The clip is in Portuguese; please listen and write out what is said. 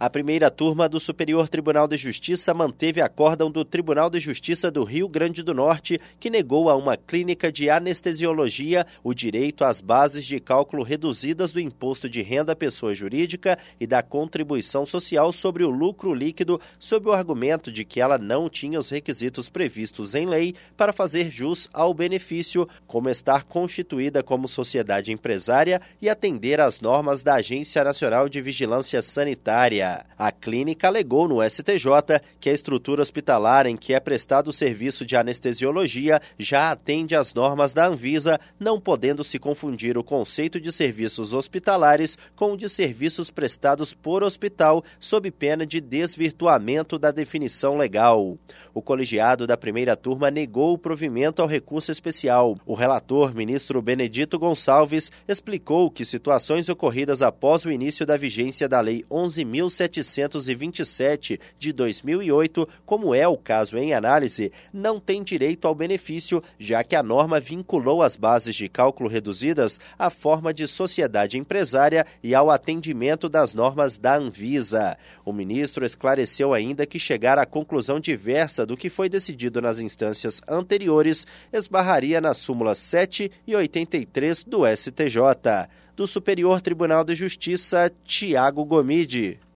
A primeira turma do Superior Tribunal de Justiça manteve acórdão do Tribunal de Justiça do Rio Grande do Norte, que negou a uma clínica de anestesiologia o direito às bases de cálculo reduzidas do imposto de renda à pessoa jurídica e da contribuição social sobre o lucro líquido, sob o argumento de que ela não tinha os requisitos previstos em lei para fazer jus ao benefício, como estar constituída como sociedade empresária e atender às normas da Agência Nacional de Vigilância Sanitária. A clínica alegou no STJ que a estrutura hospitalar em que é prestado o serviço de anestesiologia já atende às normas da Anvisa, não podendo se confundir o conceito de serviços hospitalares com o de serviços prestados por hospital, sob pena de desvirtuamento da definição legal. O colegiado da primeira turma negou o provimento ao recurso especial. O relator, ministro Benedito Gonçalves, explicou que situações ocorridas após o início da vigência da Lei 11.727 de 2008, como é o caso em análise, não têm direito ao benefício, já que a norma vinculou as bases de cálculo reduzidas à forma de sociedade empresária e ao atendimento das normas da Anvisa. O ministro esclareceu ainda que chegar à conclusão diversa do que foi decidido nas instâncias anteriores esbarraria nas súmulas 7 e 83 do STJ. Do Superior Tribunal de Justiça, Tiago Gomide.